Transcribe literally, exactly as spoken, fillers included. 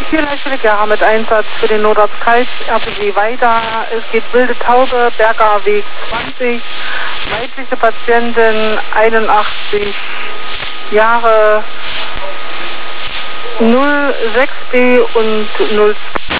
Hier Leitstelle Gera mit Einsatz für den Notarzt Kreis, R P G weiter. Es geht Wilde Taube, Berger Weg zwanzig, weibliche Patientin, einundachtzig Jahre, null sechs B und null zwei.